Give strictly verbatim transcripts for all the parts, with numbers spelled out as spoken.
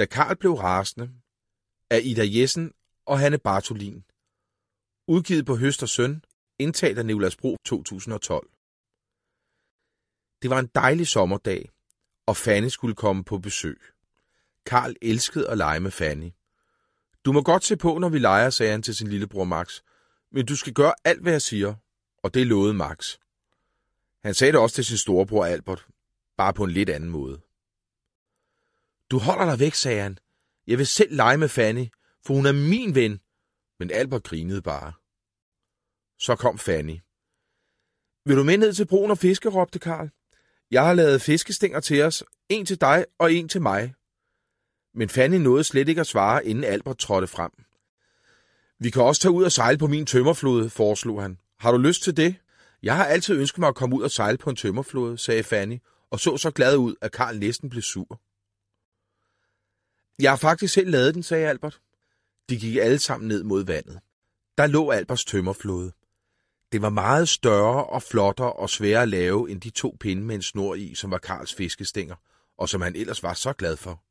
Da Karl blev rasende af Ida Jessen og Hanne Bartholin. Udgivet på Høst og Søn, indtalt af Nicolas Bro to tusind og tolv. Det var en dejlig sommerdag, og Fanny skulle komme på besøg. Karl elskede at lege med Fanny. Du må godt se på, når vi leger, sagde han til sin lillebror Max, men du skal gøre alt, hvad jeg siger, og det lovede Max. Han sagde det også til sin storebror Albert, bare på en lidt anden måde. Du holder dig væk, sagde han. Jeg vil selv lege med Fanny, for hun er min ven. Men Albert grinede bare. Så kom Fanny. Vil du med ned til broen og fiske, råbte Karl. Jeg har lavet fiskestænger til os, en til dig og en til mig. Men Fanny nåede slet ikke at svare, inden Albert trådte frem. Vi kan også tage ud og sejle på min tømmerflåde, foreslog han. Har du lyst til det? Jeg har altid ønsket mig at komme ud og sejle på en tømmerflåde, sagde Fanny, og så så glad ud, at Karl næsten blev sur. Jeg har faktisk selv lavet den, sagde Albert. De gik alle sammen ned mod vandet. Der lå Alberts tømmerflåde. Det var meget større og flottere og sværere at lave end de to pinde med en snor i, som var Karls fiskestænger, og som han ellers var så glad for.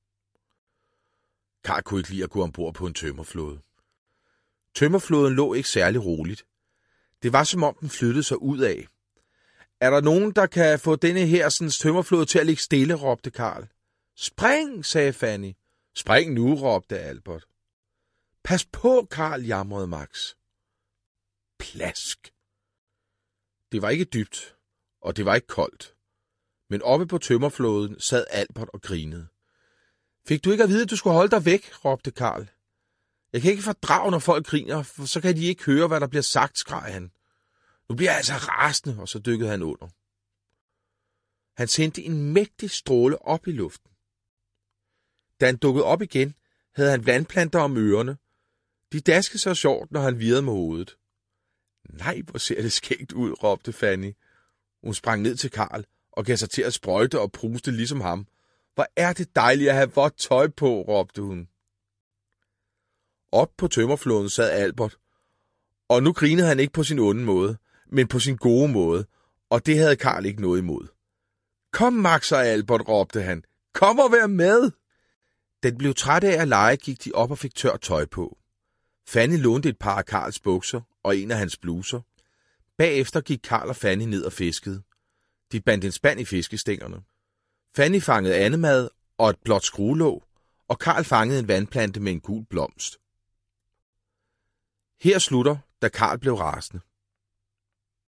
Karl kunne ikke lide at gå ombord på en tømmerflåde. Tømmerflåden lå ikke særlig roligt. Det var som om den flyttede sig ud af. Er der nogen, der kan få denne hersens tømmerflåde til at ligge stille, råbte Karl. Spring, sagde Fanny. Spring nu, råbte Albert. Pas på, Karl, jamrede Max. Plask. Det var ikke dybt, og det var ikke koldt. Men oppe på tømmerflåden sad Albert og grinede. Fik du ikke at vide, at du skulle holde dig væk, råbte Karl. Jeg kan ikke fordrage, når folk griner, for så kan de ikke høre, hvad der bliver sagt, skreg han. Nu bliver jeg altså rasende, og så dykkede han under. Han sendte en mægtig stråle op i luften. Da han dukkede op igen, havde han vandplanter om ørerne. De daskede så sjovt, når han virrede med hovedet. Nej, hvor ser det skægt ud, råbte Fanny. Hun sprang ned til Karl og gav sig til at sprøjte og pruste ligesom ham. Hvor er det dejligt at have vådt tøj på, råbte hun. Op på tømmerflåden sad Albert, og nu grinede han ikke på sin onde måde, men på sin gode måde, og det havde Karl ikke noget imod. Kom, Max og Albert, råbte han. Kom og vær med! Da de blev trætte af at lege, gik de op og fik tørt tøj på. Fanny lånte et par af Karls bukser og en af hans bluser. Bagefter gik Karl og Fanny ned og fiskede. De bandt en spand i fiskestængerne. Fanny fangede andemad og et blåt skruelåg, og Karl fangede en vandplante med en gul blomst. Her slutter, da Karl blev rasende.